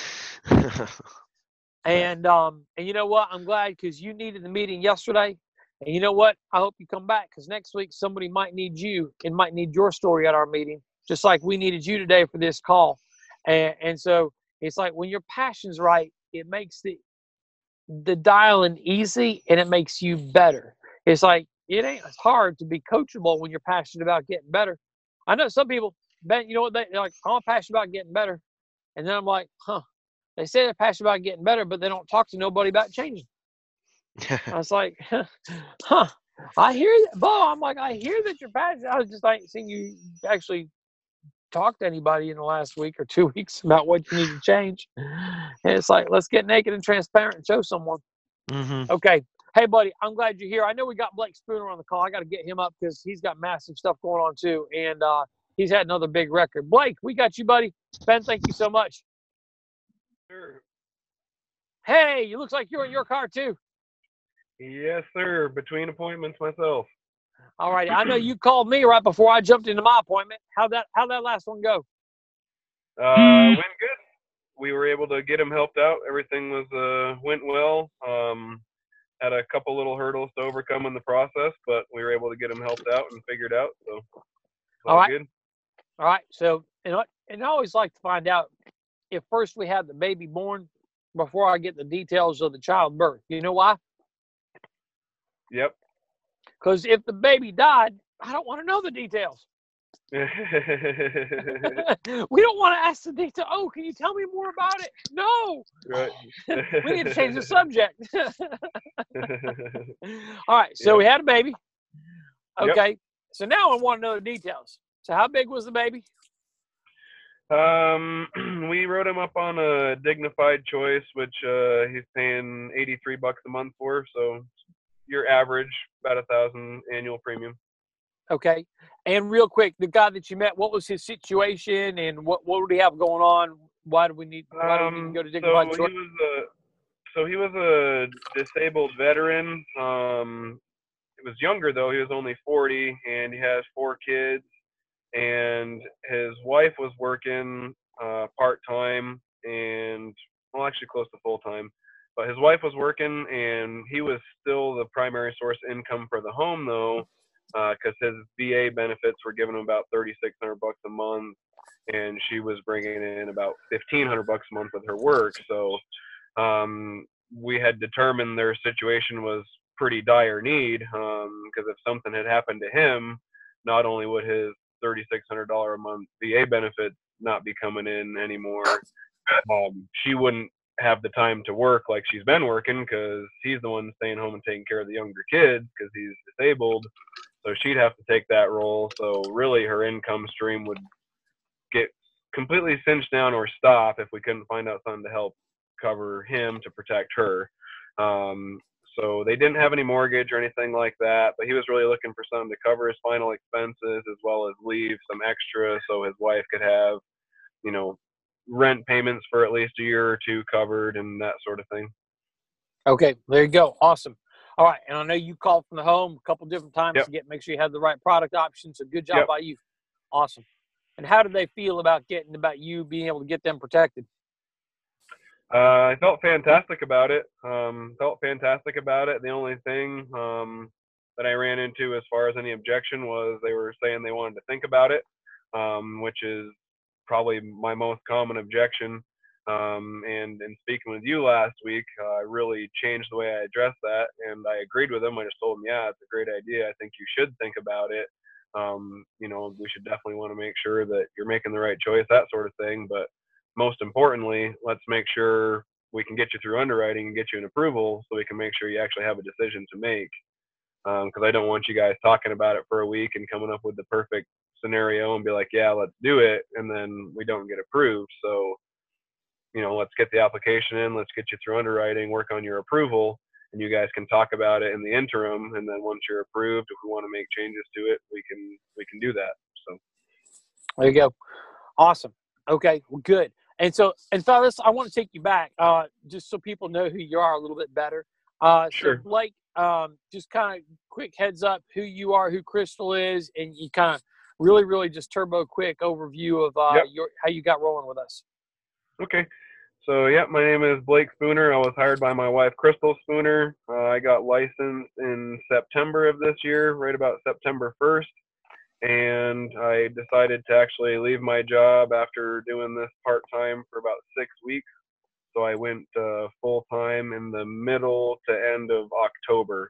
And um, and you know what? I'm glad, because you needed the meeting yesterday. And you know what? I hope you come back, because next week somebody might need you and might need your story at our meeting, just like we needed you today for this call. And and so it's like, when your passion's right, it makes the the dialing easy, and it makes you better. It's like, it ain't it's hard to be coachable when you're passionate about getting better. I know some people, Ben, you know what? They, they're like, I'm passionate about getting better. And then I'm like, huh. They say they're passionate about getting better, but they don't talk to nobody about changing. I was like, huh, I hear that. Bo, I'm like, I hear that you're passionate. I was just like, seeing you actually talk to anybody in the last week or two weeks about what you need to change. And it's like, let's get naked and transparent and show someone. Mm-hmm. Okay. Hey, buddy, I'm glad you're here. I know we got Blake Spooner on the call. I got to get him up, because he's got massive stuff going on too. And uh, he's had another big record. Blake, we got you, buddy. Ben, thank you so much. Sure. Hey, it looks like you're in your car too. Yes, sir. Between appointments myself. All right. I know you called me right before I jumped into my appointment. How'd that, how'd that last one go? Uh, went good. We were able to get him helped out. Everything was uh went well. Um, had a couple little hurdles to overcome in the process, but we were able to get him helped out and figured out. So all, all right. good. All right. So, and I, and I always like to find out if first we have the baby born before I get the details of the childbirth. You know why? Yep. Because if the baby died, I don't want to know the details. We don't want to ask the detail. Oh, can you tell me more about it? No. Right. We need to change the subject. All right. So yep. We had a baby. Okay. Yep. So now I want to know the details. So how big was the baby? Um, we wrote him up on a dignified choice, which uh, he's paying eighty-three bucks a month for. So your average, about a thousand annual premium. Okay. And real quick, the guy that you met, what was his situation, and what what did he have going on? Why do we need, why do we need to go to dignified um, so choice? He was a, so he was a disabled veteran. Um, he was younger though. He was only forty, and he has four kids. And his wife was working uh, part-time and, well, actually close to full-time. But his wife was working, and he was still the primary source of income for the home, though, because uh, his V A benefits were giving him about thirty-six hundred bucks a month, and she was bringing in about fifteen hundred bucks a month with her work. So um, we had determined their situation was pretty dire need, because um, if something had happened to him, not only would his thirty-six hundred dollars a month V A benefit not be coming in anymore, um, she wouldn't have the time to work like she's been working, because he's the one staying home and taking care of the younger kids because he's disabled. So she'd have to take that role. So really her income stream would get completely cinched down or stop if we couldn't find out something to help cover him to protect her. Um, So they didn't have any mortgage or anything like that, but he was really looking for something to cover his final expenses as well as leave some extra so his wife could have, you know, rent payments for at least a year or two covered and that sort of thing. Okay, there you go. Awesome. All right, and I know you called from the home a couple different times yep. to get make sure you have the right product options. So good job yep. by you. Awesome. And how did they feel about getting about you being able to get them protected? Uh, I felt fantastic about it. Um, felt fantastic about it. The only thing um, that I ran into as far as any objection was they were saying they wanted to think about it, um, which is probably my most common objection. Um, and in speaking with you last week, uh, I really changed the way I addressed that, and I agreed with them. I just told them, yeah, it's a great idea. I think you should think about it. Um, you know, we should definitely want to make sure that you're making the right choice, that sort of thing. But most importantly, let's make sure we can get you through underwriting and get you an approval so we can make sure you actually have a decision to make. Because um, I don't want you guys talking about it for a week and coming up with the perfect scenario and be like, yeah, let's do it, and then we don't get approved. So, you know, let's get the application in, let's get you through underwriting, work on your approval, and you guys can talk about it in the interim. And then once you're approved, if we want to make changes to it, we can we can do that. So there you go. Awesome. Okay, well, good. And so, and fellas, I want to take you back, uh, just so people know who you are a little bit better. Uh, so, sure. Blake, um, just kind of quick heads up who you are, who Crystal is, and you kind of really, really just turbo quick overview of uh, Yep. your how you got rolling with us. Okay. So, yeah, my name is Blake Spooner. I was hired by my wife, Crystal Spooner. Uh, I got licensed in September of this year, right about September first. And I decided to actually leave my job after doing this part-time for about six weeks. So I went uh, full-time in the middle to end of October.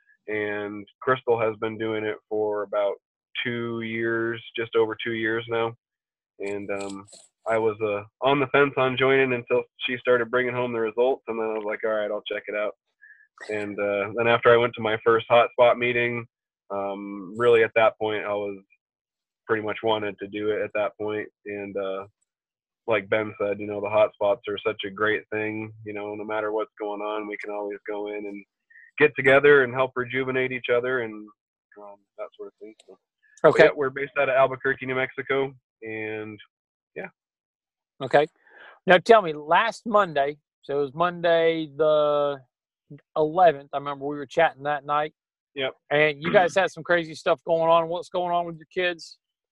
And Crystal has been doing it for about two years, just over two years now. And um, I was uh, on the fence on joining until she started bringing home the results. And then I was like, all right, I'll check it out. And uh, then after I went to my first hotspot meeting, um, really at that point, I was pretty much wanted to do it at that point. And uh, like Ben said, you know, the hotspots are such a great thing. You know, no matter what's going on, we can always go in and get together and help rejuvenate each other and um, that sort of thing. So, Okay. yeah, we're based out of Albuquerque, New Mexico. And yeah. Okay. Now tell me, last Monday, so it was Monday the eleventh. I remember we were chatting that night. Yep. And you guys had some crazy stuff going on. What's going on with your kids?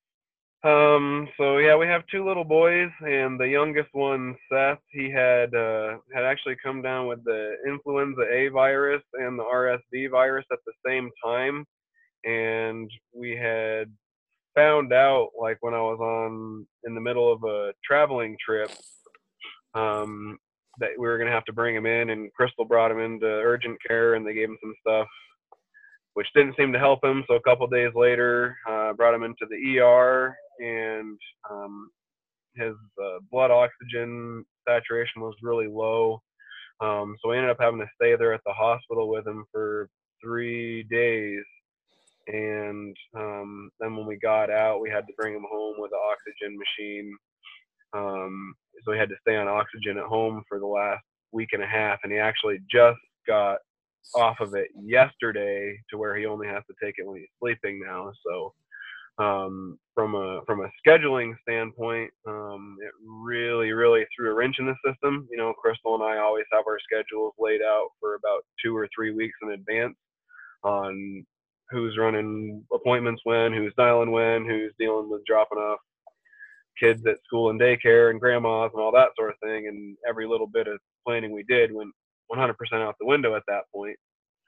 Um, so yeah, we have two little boys, and the youngest one, Seth, he had uh, had actually come down with the influenza A virus and the R S V virus at the same time, and we had found out like when I was on in the middle of a traveling trip, um, that we were gonna have to bring him in, and Crystal brought him into urgent care, and they gave him some stuff, which didn't seem to help him. So a couple days later, uh, brought him into the E R, and um, his uh, blood oxygen saturation was really low. Um, so we ended up having to stay there at the hospital with him for three days. And um, then when we got out, we had to bring him home with an oxygen machine. Um, so he had to stay on oxygen at home for the last week and a half. And he actually just got off of it yesterday to where he only has to take it when he's sleeping now. So um, from a from a scheduling standpoint, um, it really really threw a wrench in the system. You know, Crystal and I always have our schedules laid out for about two or three weeks in advance on who's running appointments when, who's dialing when, who's dealing with dropping off kids at school and daycare and grandmas and all that sort of thing. And every little bit of planning we did went one hundred percent out the window at that point.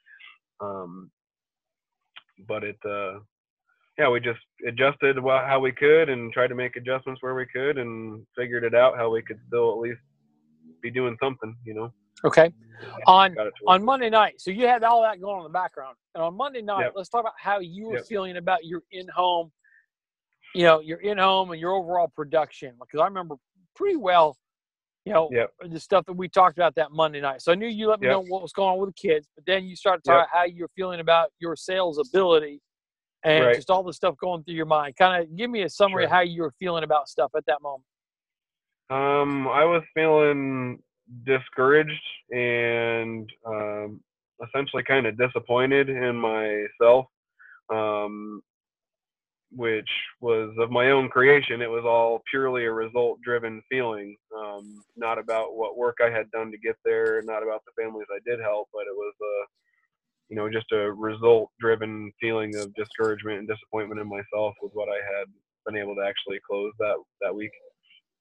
Um, but it, uh, yeah, we just adjusted how we could and tried to make adjustments where we could and figured it out how we could still at least be doing something, you know. Okay. On on Monday night, so you had all that going on in the background. And on Monday night, yep. let's talk about how you were yep. feeling about your in-home, you know, your in-home and your overall production. Because I remember pretty well, you know, yep. the stuff that we talked about that Monday night. So I knew you let me yep. know what was going on with the kids, but then you started talking yep. about how you're feeling about your sales ability and right. just all the stuff going through your mind. Kind of give me a summary sure. of how you were feeling about stuff at that moment. Um, I was feeling discouraged and um, essentially kind of disappointed in myself, um, which was of my own creation. It was all purely a result-driven feeling, um, not about what work I had done to get there, not about the families I did help, but it was a, you know, just a result-driven feeling of discouragement and disappointment in myself with what I had been able to actually close that that week.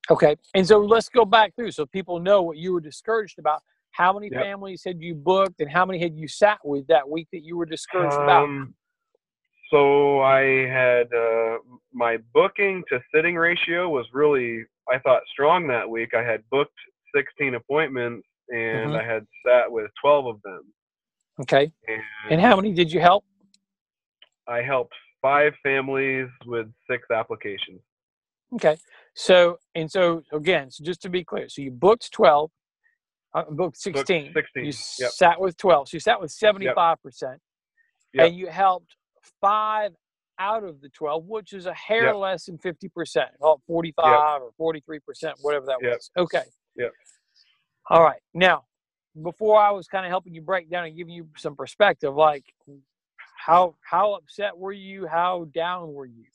Okay. And so let's go back through so people know what you were discouraged about. How many Yep. families had you booked and how many had you sat with that week that you were discouraged about? Um, so I had uh, my booking to sitting ratio was really, I thought, strong that week. I had booked sixteen appointments and Mhm. I had sat with twelve of them. Okay. And, And how many did you help? I helped five families with six applications. Okay. So, and so again, so just to be clear, so you booked twelve, uh, booked sixteen. Booked sixteen. You Yep. sat with twelve. So you sat with seventy-five percent. Yep. And you helped five out of the twelve, which is a hair Yep. less than fifty percent, about forty-five or forty-three percent, whatever that Yep. was. Okay. Yep. All right. Now, before I was kind of helping you break down and giving you some perspective, like how how upset were you? How down were you?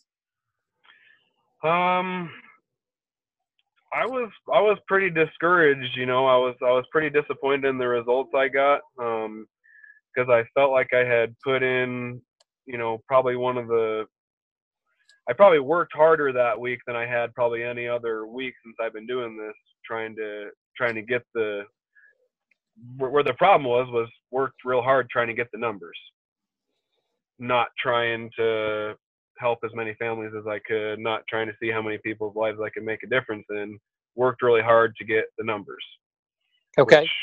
Um, I was I was pretty discouraged. You know, I was I was pretty disappointed in the results I got. Um, because I felt like I had put in, you know, probably one of the. I probably worked harder that week than I had probably any other week since I've been doing this, trying to trying to get the. Where, where the problem was was worked real hard trying to get the numbers, not trying to help as many families as I could, not trying to see how many people's lives I could make a difference in. Worked really hard to get the numbers. Okay. Which,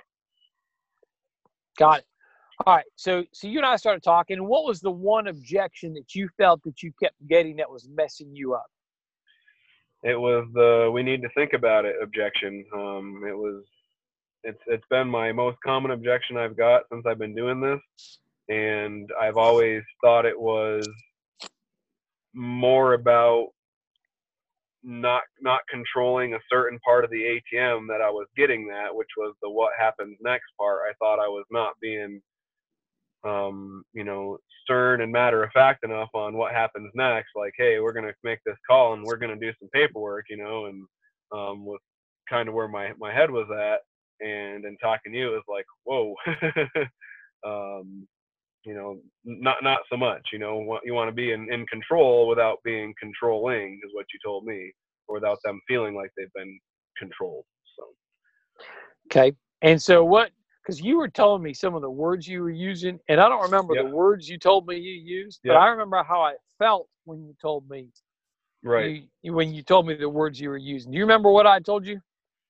Got it. All right. So so you and I started talking, and what was the one objection that you felt that you kept getting that was messing you up? it was the we need to think about it objection. Um, it was it's it's been my most common objection I've got since I've been doing this, and I've always thought it was more about not not controlling a certain part of the A T M that I was getting that, which was the what happens next part. I thought I was not being um, you know, stern and matter of fact enough on what happens next. Like, hey, we're gonna make this call and we're gonna do some paperwork, you know, and um, was kind of where my my head was at. And in talking to you, it was like, whoa, um, you know, not not so much. You know, you want to be in, in control without being controlling, is what you told me, or without them feeling like they've been controlled. So. Okay. And so what, because you were telling me some of the words you were using, and I don't remember Yeah. the words you told me you used, Yeah. but I remember how I felt when you told me, Right. you, when you told me the words you were using. Do you remember what I told you?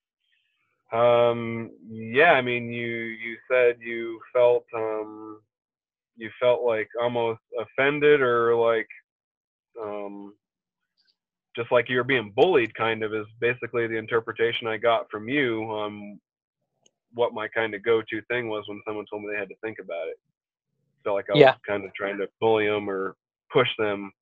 Um, yeah, I mean, you, you said you felt, um, you felt like almost offended or like, um, just like you were being bullied, kind of, is basically the interpretation I got from you on what my kind of go-to thing was when someone told me they had to think about it. Felt like I Yeah. was kind of trying to bully them or push them.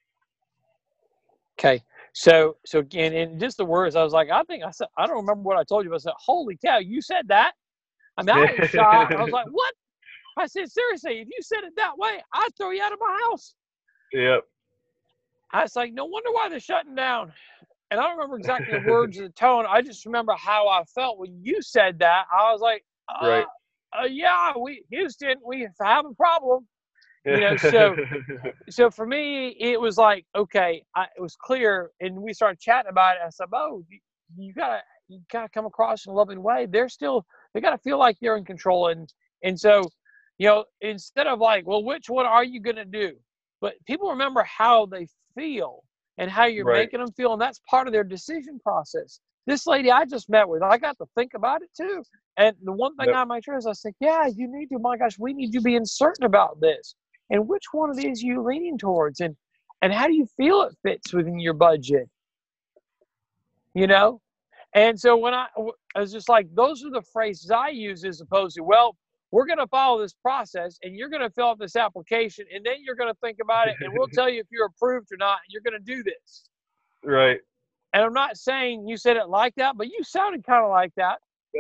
Okay. So, so again, in just the words, I was like, I think I said, I don't remember what I told you, but I said, holy cow, you said that? I mean, I was shocked. I was like, what? I said, seriously, if you said it that way, I'd throw you out of my house. Yep. I was like, no wonder why they're shutting down. And I don't remember exactly the words or the tone. I just remember how I felt when you said that. I was like, uh, Right. uh, yeah, we Houston, we have a problem. You know, so so for me, it was like, okay, I, it was clear, and we started chatting about it. I said, oh, you, you gotta you gotta come across in a loving way. They're still they gotta feel like they're in control, and and so, you know, instead of like, well, which one are you gonna do? But people remember how they feel and how you're Right. making them feel, and that's part of their decision process. This lady I just met with, I got to think about it too. And the one thing Yep. I made sure is I said, yeah, you need to. My gosh, we need you being certain about this. And which one of these are you leaning towards? And and how do you feel it fits within your budget? You know? And so when I, I was just like, those are the phrases I use as opposed to, well, we're going to follow this process and you're going to fill out this application and then you're going to think about it and we'll tell you if you're approved or not. And you're going to do this. Right. And I'm not saying you said it like that, but you sounded kind of like that.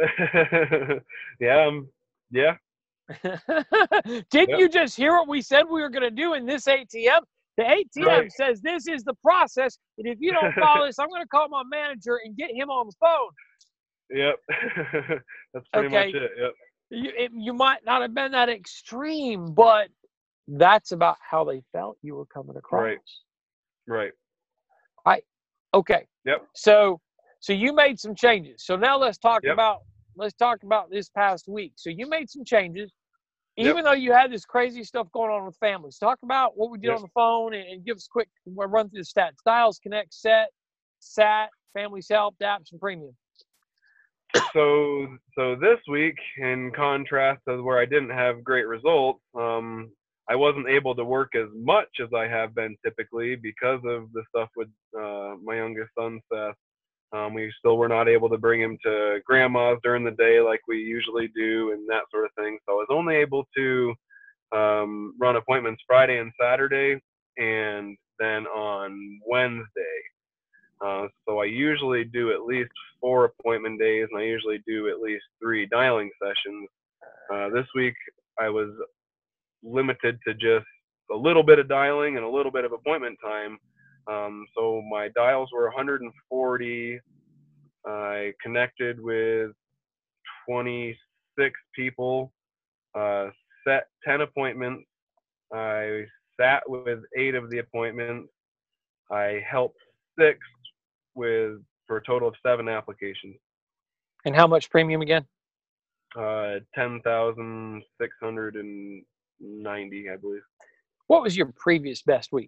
yeah. Um, yeah. Didn't Yep. you just hear what we said we were going to do in this A T M? The A T M Right. says this is the process, and if you don't follow this, I'm going to call my manager and get him on the phone. Yep. That's pretty Okay. much it. Yep. You, it, you might not have been that extreme, but that's about how they felt you were coming across. Right. Right. Right. Okay. Yep. So, So you made some changes. So now let's talk Yep. about let's talk about this past week. So you made some changes, even Yep. though you had this crazy stuff going on with families. Talk about what we did Yep. on the phone and, and give us a quick run through the stats. Dials, Connect, Set, Sat, Families Help, Apps, and Premium. So, so this week, in contrast to where I didn't have great results, um, I wasn't able to work as much as I have been typically because of the stuff with uh, my youngest son, Seth. Um, we still were not able to bring him to grandma's during the day like we usually do and that sort of thing. So I was only able to um, run appointments Friday and Saturday, and then on Wednesday. Uh, so I usually do at least four appointment days, and I usually do at least three dialing sessions. Uh, this week I was limited to just a little bit of dialing and a little bit of appointment time. Um, so my dials were one hundred forty. I connected with twenty-six people, uh, set ten appointments. I sat with eight of the appointments. I helped six with for a total of seven applications. And how much premium again? Uh, ten thousand six hundred and ninety, I believe. What was your previous best week?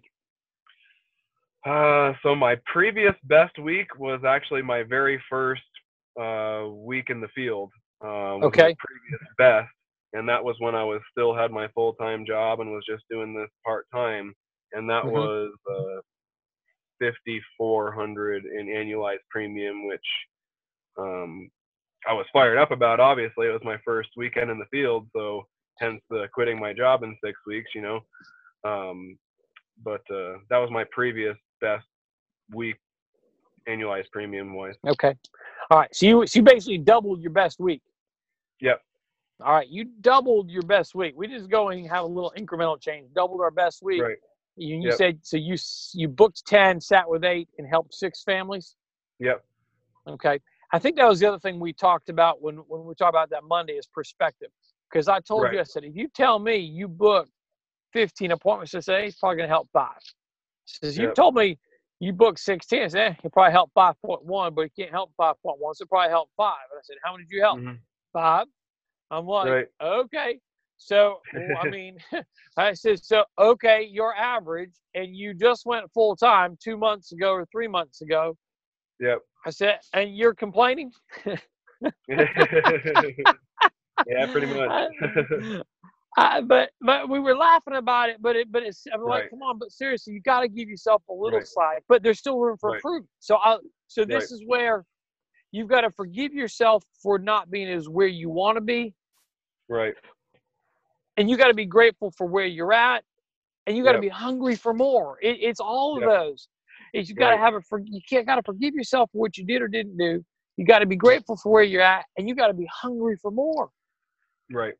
Uh, so my previous best week was actually my very first uh, week in the field. Uh, was Okay. My previous best, and that was when I was still had my full time job and was just doing this part time, and that Mhm. was uh, fifty-four hundred in annualized premium, which um, I was fired up about. Obviously, it was my first weekend in the field, so hence the quitting my job in six weeks, you know. Um, but uh, that was my previous best week annualized premium wise. Okay. All right. So you so you basically doubled your best week. Yep. All right. You doubled your best week. We just go and have a little incremental change. Doubled our best week. Right. You, you Yep. said so you you booked ten, sat with eight, and helped six families. Yep. Okay. I think that was the other thing we talked about when when we talked about that Monday is perspective. Because I told Right. you, I said, if you tell me you booked fifteen appointments to say it's probably going to help five. Says you Yep. told me you booked sixteen. I said, eh, you probably help five point one, but you can't help five point one, so it probably help five. And I said, how many did you help? Mhm. Five. I'm like, Right. okay. So, well, I mean, I said, so, okay, your average, and you just went full time two months ago or three months ago. Yep. I said, and you're complaining? Yeah, pretty much. I, I, but but we were laughing about it, but it but it's I'm like, Right. come on, but seriously, you got to give yourself a little Right. slack. But there's still room for Right. improvement. So I so this Right. is where you've got to forgive yourself for not being as where you want to be, Right. and you got to be grateful for where you're at, and you got to Yep. be hungry for more. It, it's all of Yep. those. It's, you got to Right. have a for, you can't got to forgive yourself for what you did or didn't do. You got to be grateful for where you're at, and you got to be hungry for more. Right.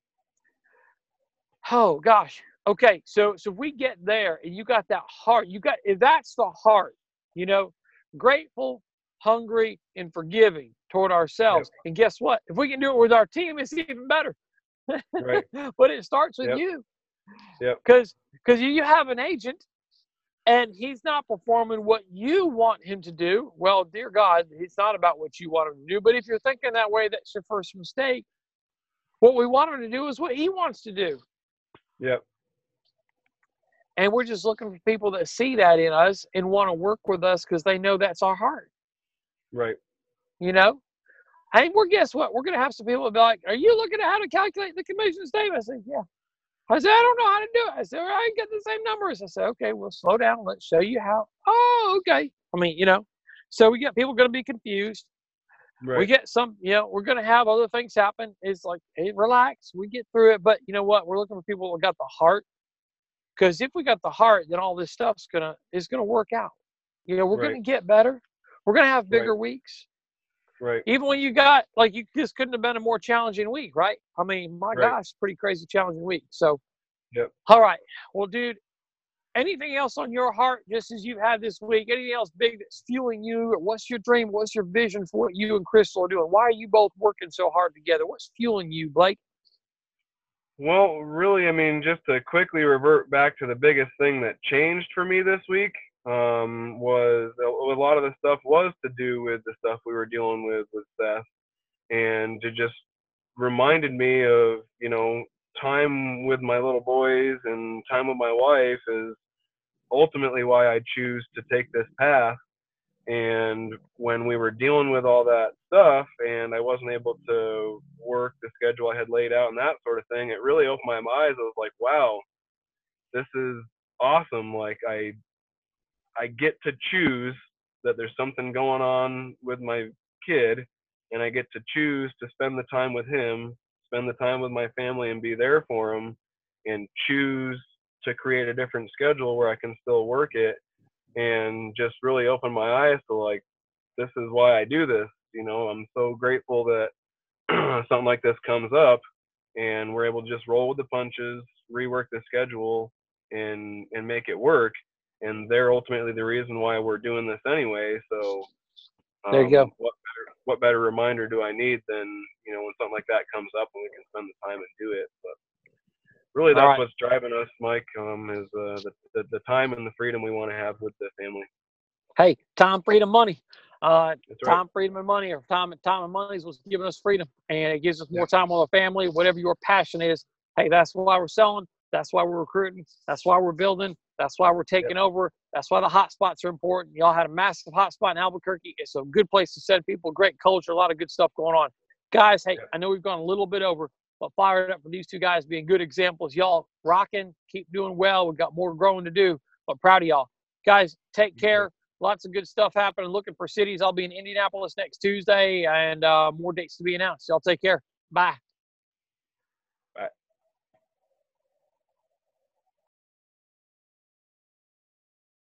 Oh gosh. Okay. So so if we get there and you got that heart, you got if that's the heart, you know, grateful, hungry, and forgiving toward ourselves. Yep. And guess what? If we can do it with our team, it's even better. Right. But it starts with Yep. you. Yep. Because because you have an agent and he's not performing what you want him to do. Well, dear God, it's not about what you want him to do. But if you're thinking that way, that's your first mistake. What we want him to do is what he wants to do. Yep. And we're just looking for people that see that in us and want to work with us because they know that's our heart. Right. You know? Hey, we're guess what? We're gonna have some people be like, are you looking at how to calculate the commission statement? I said, yeah. I said, I don't know how to do it. I said, well, I get the same numbers. I said, okay, well, slow down. Let's show you how. Oh, okay. I mean, you know, so we got people going to be confused. Right. We get some, you know, we're going to have other things happen. It's like, hey, relax. We get through it. But you know what? We're looking for people that got the heart. Because if we got the heart, then all this stuff's going to, is going to work out. You know, we're Right. going to get better. We're going to have bigger Right. weeks. Right. Even when you got, like, you this couldn't have been a more challenging week, right? I mean, my Right. gosh, pretty crazy challenging week. So, Yep. all right. Well, dude, anything else on your heart just as you've had this week? Anything else big that's fueling you? Or what's your dream? What's your vision for what you and Crystal are doing? Why are you both working so hard together? What's fueling you, Blake? Well, really, I mean, just to quickly revert back to the biggest thing that changed for me this week, um, was a lot of the stuff was to do with the stuff we were dealing with with Seth, and it just reminded me of, you know, time with my little boys and time with my wife is ultimately why I choose to take this path. And when we were dealing with all that stuff and I wasn't able to work the schedule I had laid out and that sort of thing, it really opened my eyes. I was like, wow, this is awesome. Like I, I get to choose that there's something going on with my kid, and I get to choose to spend the time with him, spend the time with my family and be there for him, and choose to create a different schedule where I can still work it, and just really open my eyes to like, this is why I do this. You know, I'm so grateful that something like this comes up and we're able to just roll with the punches, rework the schedule, and and make it work. And they're ultimately the reason why we're doing this anyway. So um, there you go. What better, what better reminder do I need than, you know, when something like that comes up and we can spend the time and do it. But really, that's right. what's driving us, Mike, um, is uh, the, the the time and the freedom we want to have with the family. Hey, time, freedom, money. Uh, That's right. Time, freedom, and money, or time, time and money is what's giving us freedom, and it gives us more time with our family. Whatever your passion is, hey, that's why we're selling. That's why we're recruiting. That's why we're building. That's why we're taking Yep. over. That's why the hot spots are important. Y'all had a massive hot spot in Albuquerque. It's a good place to send people, great culture, a lot of good stuff going on. Guys, hey, Yep. I know we've gone a little bit over, but fired up for these two guys being good examples. Y'all rocking, keep doing well. We've got more growing to do, but proud of y'all. Guys, take care. Lots of good stuff happening. Looking for cities. I'll be in Indianapolis next Tuesday, and uh, more dates to be announced. Y'all take care. Bye.